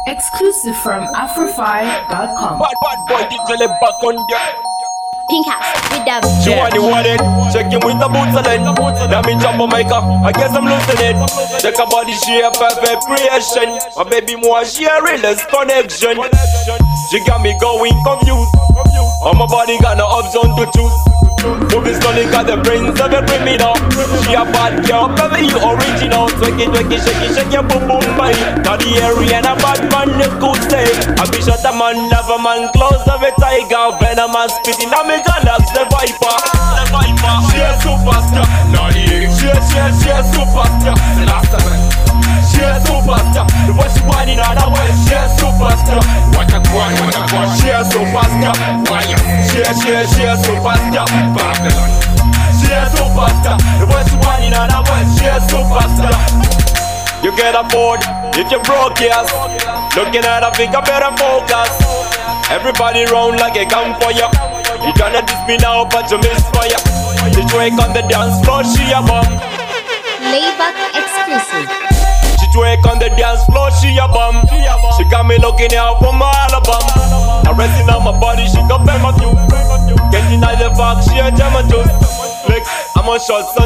Exclusive from Afrofy.com. Bad boy, DJ back on there. Pink House with them. She want it, check him with the boots on it. Now me jump on my car, I guess I'm losing it. Check her body shape, perfect creation. My baby more sharing this connection. She got me going confused. On my body got no option to choose. Movie stunning got the brains of a criminal. She a bad girl, baby you original. Twink it, shake your boom boom body. Now the area and a bad man you could say. I be shot a man, love a man, close of a tiger. Venom man spitting on me, Janax the viper. She a superstar, naughty. She a superstar. The last time. She a superstar. The way she whining on her way, she a superstar. What a one. She a superstar. Why? She a superstar. Babylon. She a superstar. The way she whining on her way, she a superstar. You get aboard if you broke, yes. Looking at her finger, better focus. Everybody round like a campfire. You tryna diss me now, but you miss fire. The drink on the dance floor, she a bum. Layback exclusive. She twerk on the dance floor, she a bum. She got me looking out for my album. Arresting on my body, she got pay my view. Getting out the box, she a jam and juice. Look, I'm on shots,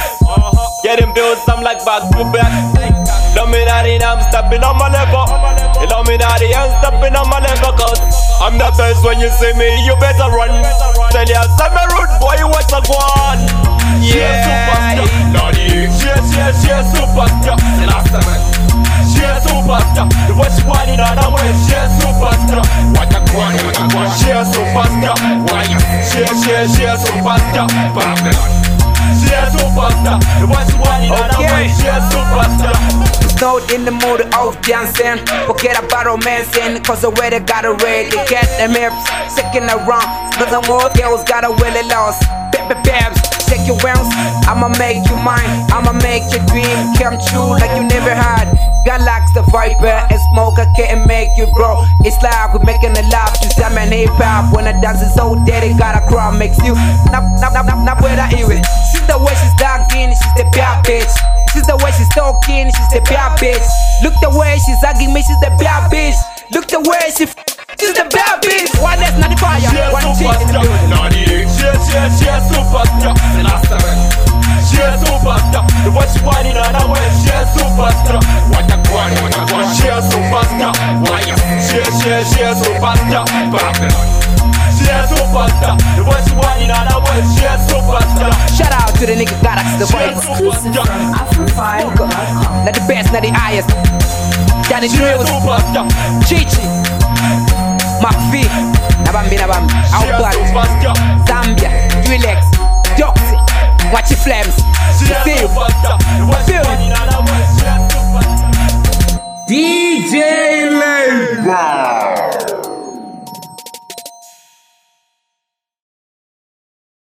getting bills, I'm like back to back. Love me daddy, I'm stepping on my level. You love me daddy, I'm stepping on my level. Cause I'm the best when you see me, you better run. Tell ya, I'm a rude boy, what's a guan? Yeah, she a superstar. The last time. She a superstar. The way she whining on her way, she a superstar. What a guan. She a superstar. Why? She a superstar. Babylon. She a superstar. The way she whining on her way, she a superstar. Snowed in the mood of dancing. Forget about romancing, cause the way they got it ready. Get them hips, second around. Nothing more girls got a willy lost. Babs, shake your wings. I'ma make you mine. I'ma make your dream come true like you never had. Galax the viper and smoke, I can't make you grow. It's like we're making a laugh. You say man hip hop when the dance is so dead, it got a crowd makes you. Not where I hear it. She's the way she's locked in, she's the bad bitch. She's the way she's talking, she's the bad bitch. Look the way she's hugging me, she's the bad bitch. Look the way she's the bad bitch. One that's not the fire, one chick in the building. She a superstar. The last time. She a superstar. The way she whining on her way, she a superstar. What a guan. She a superstar. Why? She a superstar. Babylon. She a superstar. The way she whining on her way, she a superstar. Shout out to the nigga Galax the viper. Exclusive from Afrofy.com. Not the best, not the highest. Danny Drills, Chichi, McVie, Nabambi, Outback, Zambia, Relax, Doxy, watch your flames.